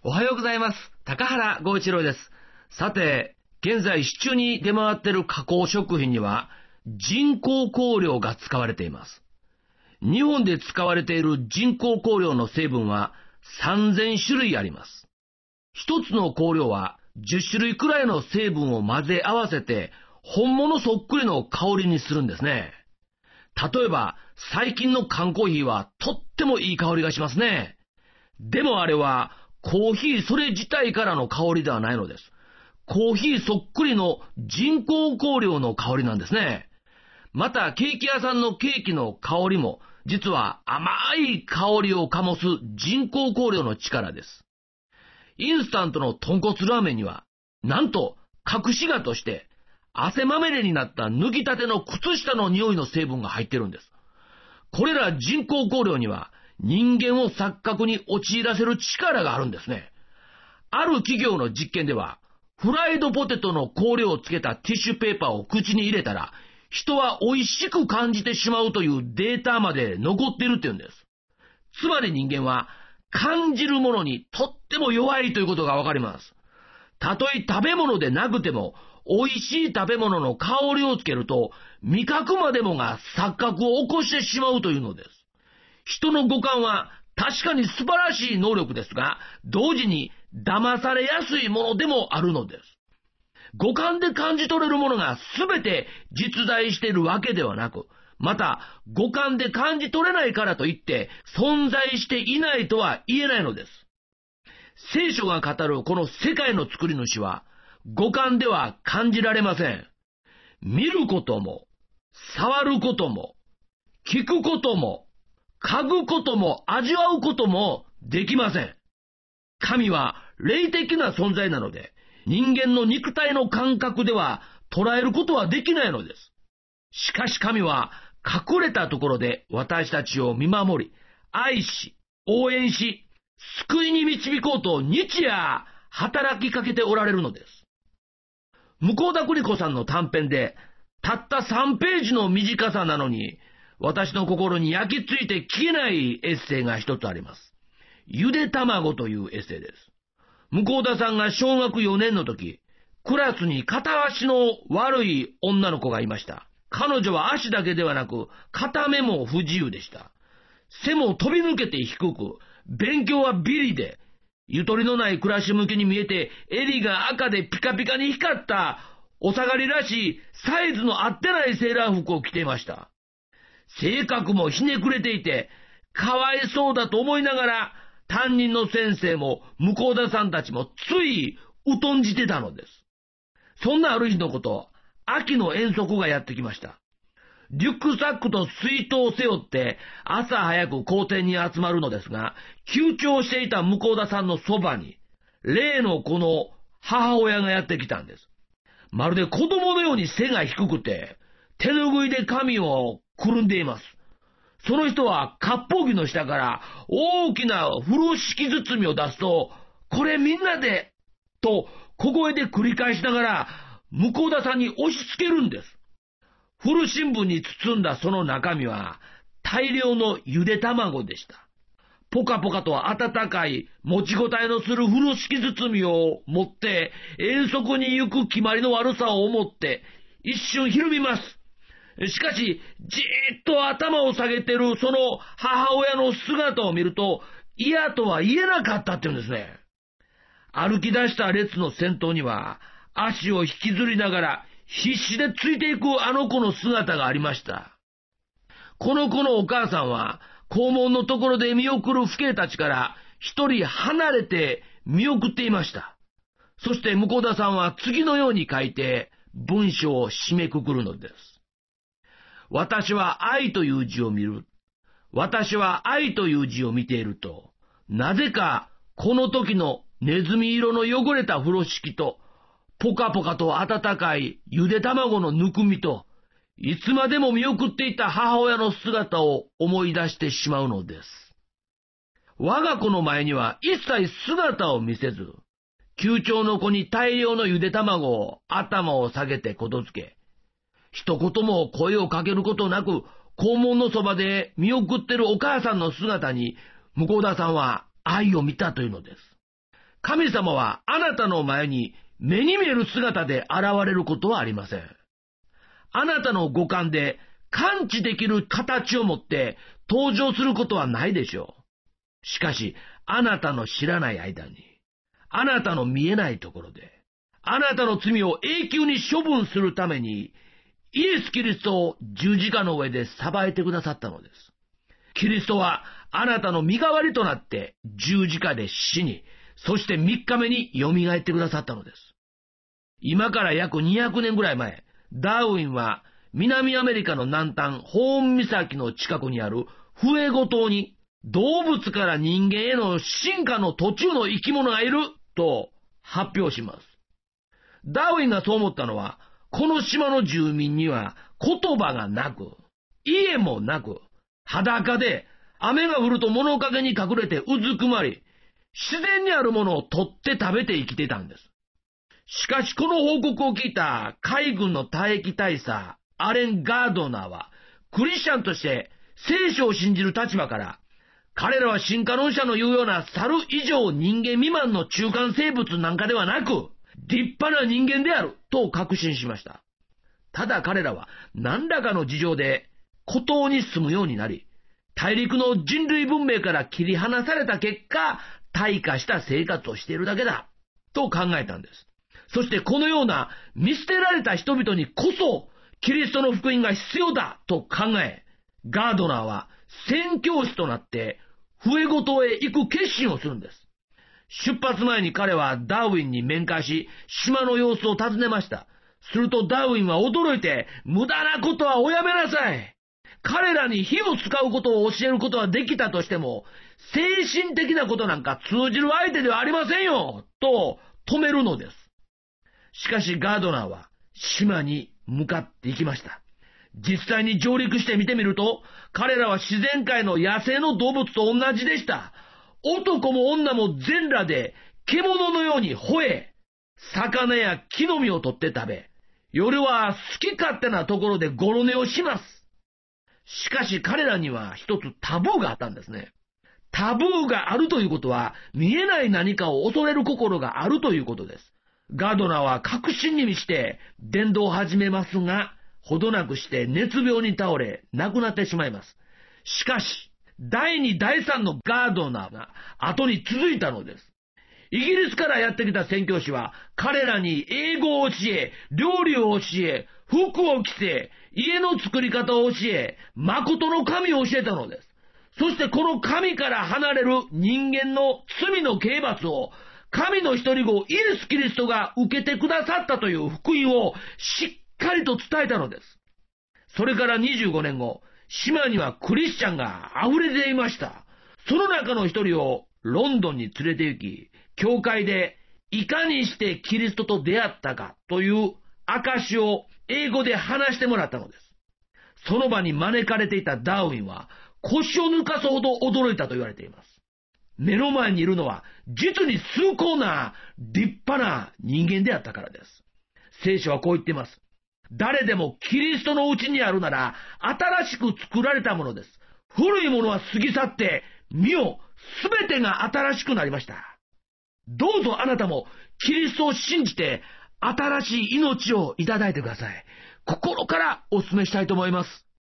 おはようございます。高原剛一郎です。さて、現在市中に出回っている加工食品には人工香料が使われています。日本で使われている人工香料の成分は3000種類あります。一つの香料は10種類くらいの成分を混ぜ合わせて本物そっくりの香りにするんですね。例えば最近の缶コーヒーはとってもいい香りがしますね。でもあれはコーヒーそれ自体からの香りではないのです。コーヒーそっくりの人工香料の香りなんですね。またケーキ屋さんのケーキの香りも実は甘い香りを醸す人工香料の力です。インスタントの豚骨ラーメンにはなんと隠し味として汗まみれになった脱ぎたての靴下の匂いの成分が入ってるんです。これら人工香料には人間を錯覚に陥らせる力があるんですね。ある企業の実験では、フライドポテトの香料をつけたティッシュペーパーを口に入れたら、人は美味しく感じてしまうというデータまで残っているっていうんです。つまり人間は感じるものにとっても弱いということがわかります。たとえ食べ物でなくても、美味しい食べ物の香りをつけると、味覚までもが錯覚を起こしてしまうというのです。人の五感は確かに素晴らしい能力ですが、同時に騙されやすいものでもあるのです。五感で感じ取れるものが全て実在しているわけではなく、また五感で感じ取れないからといって存在していないとは言えないのです。聖書が語るこの世界の作り主は五感では感じられません。見ることも、触ることも、聞くことも、嗅ぐことも味わうこともできません。神は霊的な存在なので、人間の肉体の感覚では捉えることはできないのです。しかし神は隠れたところで私たちを見守り、愛し、応援し、救いに導こうと日夜働きかけておられるのです。向田邦子さんの短編で、たった3ページの短さなのに、私の心に焼き付いて消えないエッセイが一つあります。ゆで卵というエッセイです。向田さんが小学4年の時、クラスに片足の悪い女の子がいました。彼女は足だけではなく、片目も不自由でした。背も飛び抜けて低く、勉強はビリで、ゆとりのない暮らし向きに見えて、襟が赤でピカピカに光った、お下がりらしいサイズの合ってないセーラー服を着ていました。性格もひねくれていて、かわいそうだと思いながら、担任の先生も向田さんたちもつい疎んじてたのです。そんなある日のこと、秋の遠足がやってきました。リュックサックと水筒を背負って朝早く校庭に集まるのですが、休憩していた向田さんのそばに、例の子の母親がやってきたんです。まるで子供のように背が低くて、手拭いで髪をくるんでいます。その人は割烹着の下から大きな風呂敷包みを出すと、これみんなで、と小声で繰り返しながら向田さんに押し付けるんです。古新聞に包んだその中身は大量のゆで卵でした。ポカポカと温かい持ちごたえのする風呂敷包みを持って遠足に行く決まりの悪さを思って一瞬ひるみます。しかしじーっと頭を下げてるその母親の姿を見ると嫌とは言えなかったっていうんですね。歩き出した列の先頭には足を引きずりながら必死でついていくあの子の姿がありました。この子のお母さんは校門のところで見送る父兄たちから一人離れて見送っていました。そして向田さんは次のように書いて文章を締めくくるのです。私は愛という字を見る。私は愛という字を見ていると、なぜかこの時のネズミ色の汚れた風呂敷と、ポカポカと温かいゆで卵のぬくみと、いつまでも見送っていた母親の姿を思い出してしまうのです。我が子の前には一切姿を見せず、球長の子に大量のゆで卵を頭を下げてことづけ、一言も声をかけることなく、校門のそばで見送ってるお母さんの姿に、向田さんは愛を見たというのです。 神様はあなたの前に目に見える姿で現れることはありません。あなたの五感で感知できる形を持って登場することはないでしょう。しかし、あなたの知らない間に、あなたの見えないところで、あなたの罪を永久に処分するために、イエス・キリストを十字架の上で裁いてくださったのです。キリストはあなたの身代わりとなって十字架で死に、そして3日目によみがえってくださったのです。今から約200年ぐらい前、ダーウィンは南アメリカの南端ホーン岬の近くにあるフエゴ島に動物から人間への進化の途中の生き物がいると発表します。ダーウィンがそう思ったのは、この島の住民には言葉がなく、家もなく、裸で雨が降ると物陰に隠れてうずくまり、自然にあるものを取って食べて生きてたんです。しかしこの報告を聞いた海軍の退役大佐アレン・ガードナーは、クリスチャンとして聖書を信じる立場から、彼らは進化論者の言うような猿以上人間未満の中間生物なんかではなく、立派な人間であると確信しました。ただ彼らは何らかの事情で孤島に住むようになり、大陸の人類文明から切り離された結果、退化した生活をしているだけだと考えたんです。そしてこのような見捨てられた人々にこそキリストの福音が必要だと考え、ガードナーは宣教師となってフエゴ島へ行く決心をするんです。出発前に彼はダーウィンに面会し、島の様子を尋ねました。するとダーウィンは驚いて、無駄なことはおやめなさい。彼らに火を使うことを教えることはできたとしても、精神的なことなんか通じる相手ではありませんよと止めるのです。しかしガードナーは島に向かっていきました。実際に上陸して見てみると、彼らは自然界の野生の動物と同じでした。男も女も全裸で獣のように吠え、魚や木の実を取って食べ、夜は好き勝手なところでゴロ寝をします。しかし彼らには一つタブーがあったんですね。タブーがあるということは、見えない何かを恐れる心があるということです。ガードナーは確信に満ちて伝道を始めますが、ほどなくして熱病に倒れ亡くなってしまいます。しかし、第2、第3のガードナーが後に続いたのです。イギリスからやってきた宣教師は彼らに英語を教え、料理を教え、服を着せ、家の作り方を教え、誠の神を教えたのです。そしてこの神から離れる人間の罪の刑罰を神の一人子イエス・キリストが受けてくださったという福音をしっかりと伝えたのです。それから25年後、島にはクリスチャンが溢れていました。その中の一人をロンドンに連れて行き、教会でいかにしてキリストと出会ったかという証を英語で話してもらったのです。その場に招かれていたダーウィンは腰を抜かすほど驚いたと言われています。目の前にいるのは実に崇高な立派な人間であったからです。聖書はこう言っています。誰でもキリストのうちにあるなら新しく作られたものです。古いものは過ぎ去って見よ、すべてが新しくなりました。どうぞあなたもキリストを信じて新しい命をいただいてください。心からお勧めしたいと思います。